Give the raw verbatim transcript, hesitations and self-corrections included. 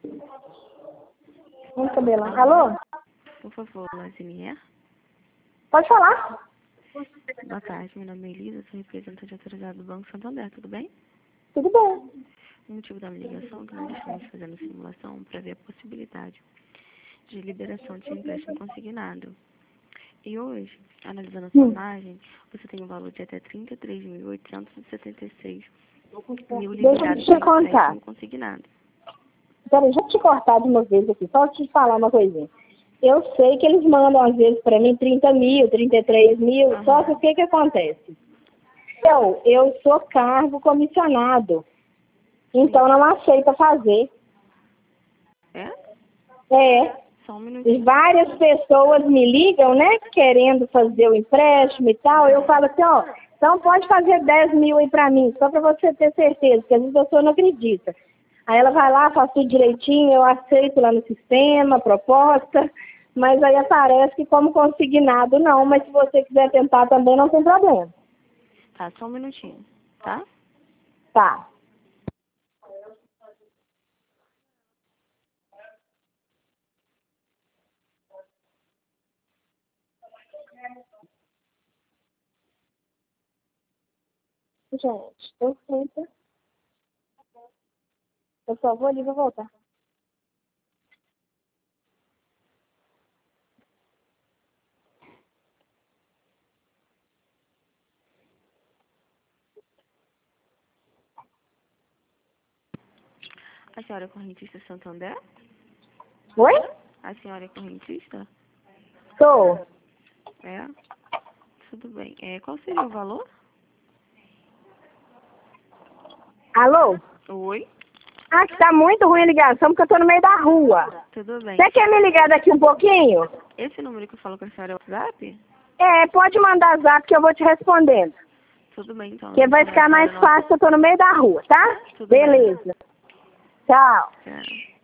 Muito cabelão. Alô? Por favor, Lazinier. Pode falar. Boa tarde, meu nome é Elisa, sou representante autorizado do Banco Santander, tudo bem? Tudo bem. O motivo da minha ligação é que nós estamos fazendo simulação para ver a possibilidade de liberação de empréstimo consignado. E hoje, analisando a sua Hum. imagem, você tem um valor de até trinta e três mil oitocentos e setenta e seis mil Deixa eu liberados te em contar. empréstimo consignado. Peraí, deixa eu te cortar de uma vez aqui. Só te falar uma coisinha. Eu sei que eles mandam, às vezes, para mim trinta mil, trinta e três mil. Uhum. Só que o que que acontece? Eu, eu sou cargo comissionado. Então, não aceita fazer. É? É. Só um E minutinho. várias pessoas me ligam, né, querendo fazer o empréstimo e tal. Eu falo assim, ó, então pode fazer dez mil aí pra mim, só pra você ter certeza, porque às vezes a pessoa não acredita. Aí ela vai lá, faz tudo direitinho, eu aceito lá no sistema, a proposta, mas aí aparece que como consignado não, mas se você quiser tentar também não tem problema. Tá, só um minutinho, tá? Tá. Gente, eu sempre... Eu só vou ali e vou voltar. A senhora é correntista Santander? Oi? A senhora é correntista? Sou. É? Tudo bem. É, qual seria o valor? Alô? Oi? Ah, que tá muito ruim a ligação, porque eu tô no meio da rua. Tudo bem. Você quer me ligar daqui um pouquinho? Esse número que eu falo com a senhora é o WhatsApp? É, pode mandar zap que eu vou te respondendo. Tudo bem, então. Porque vai ficar mais fácil, eu tô no meio da rua, tá? Tudo bem. Beleza. Tchau. Tchau.